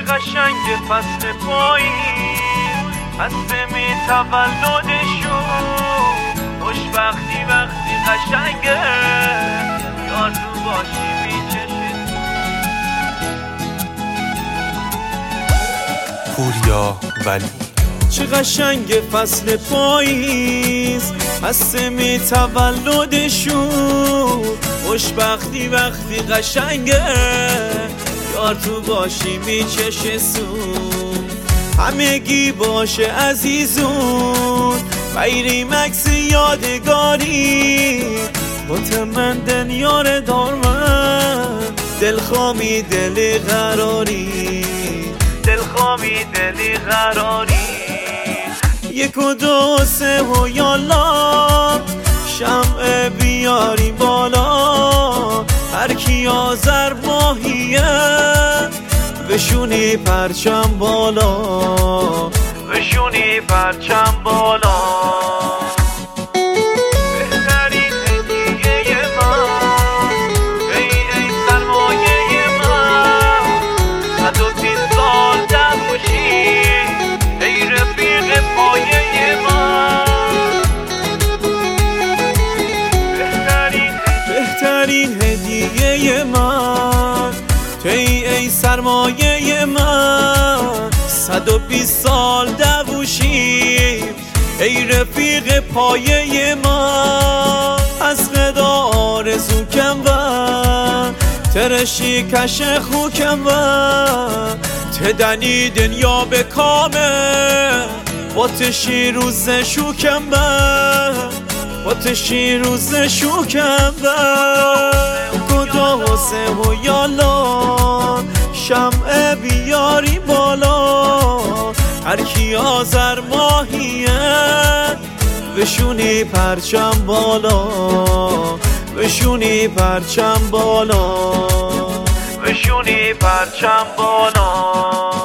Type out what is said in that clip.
قشنگ فصل پاییز، هستمی تولدشون. خوشبختی وقتی قشنگه، یار تو باشی میچشه. پوریا ولی چه قشنگ فصل پاییز، هستمی تولدشون. خوشبختی وقتی قشنگه، یار تو باشی میچشه سون. همگی باشه عزیزون، بگیریم عکس یادگاری. مطمئن یار دارمن، دلخوامی دلی قراری، دلخوامی دلی قراری. 1 و 2 و 3 و یالا، شمع بیاریم بالا. هر کی آذر ماهیه، بشونی پرچم بالا، بشونی پرچم بالا. بهترین هدیه من، ای سرمایه من. 120 سال نباشی، ای رفیق پایه من. بهترین هدیه من، ای سرمایه من. 120 سال دوشیم، ای رفیق پایه من. از غدا آرزو کم بر، ترشی کش خوکم بر. تدنی دنیا به کامه، باتشی روز شوکم بر، باتشی روز شوکم بر. کدا و 3 و یالا، شمع بیاری بالا. هر کی آذر ماهیه، بشونی پرچم بالا، بشونی پرچم بالا، بشونی پرچم بالا.